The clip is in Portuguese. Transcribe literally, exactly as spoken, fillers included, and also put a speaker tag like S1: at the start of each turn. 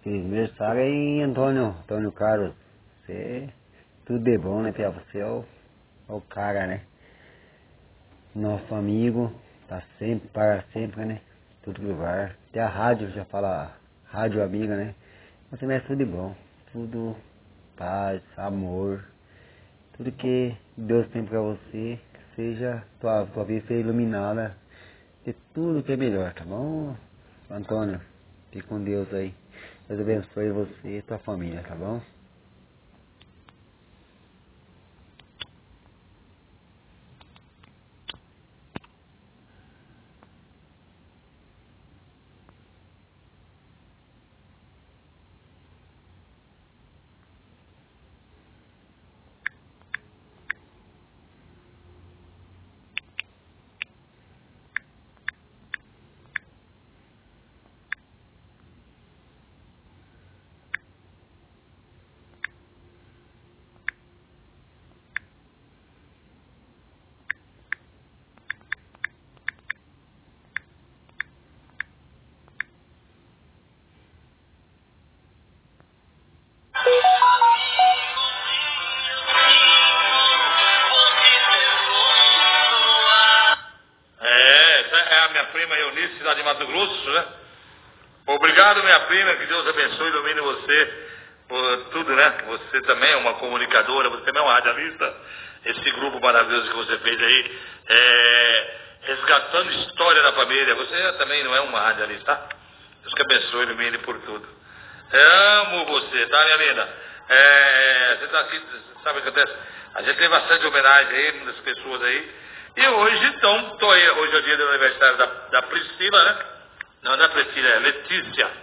S1: Feliz aniversário aí, Antônio, Antônio Carlos. Você, tudo de bom, né, Pia? Você é o, é o cara, né? Nosso amigo, tá sempre, para sempre, né? Tudo lugar. Até a rádio já fala, rádio amiga, né? Você merece tudo de bom. Tudo paz, amor. Tudo que Deus tem pra você, que seja, tua, tua vida seja iluminada. De tudo que é melhor, tá bom? Antônio, fique com Deus aí. Deus abençoe você e tua família, tá bom?
S2: É, essa é a minha prima Eunice, lá de Mato Grosso, né? Obrigado, minha prima, que Deus abençoe e ilumine você por tudo, né? Você também é uma comunicadora, você também é uma radialista. Esse grupo maravilhoso que você fez aí, é, resgatando história da família. Você também não é uma radialista, tá? Deus que abençoe e ilumine por tudo. Eu amo você, tá, minha linda? É, você tá aqui, sabe o que acontece? A gente tem bastante homenagem aí, muitas pessoas aí. E hoje, então, tô aí, hoje é o dia do aniversário da, da Priscila, né? Não, não é Priscila, é Letícia.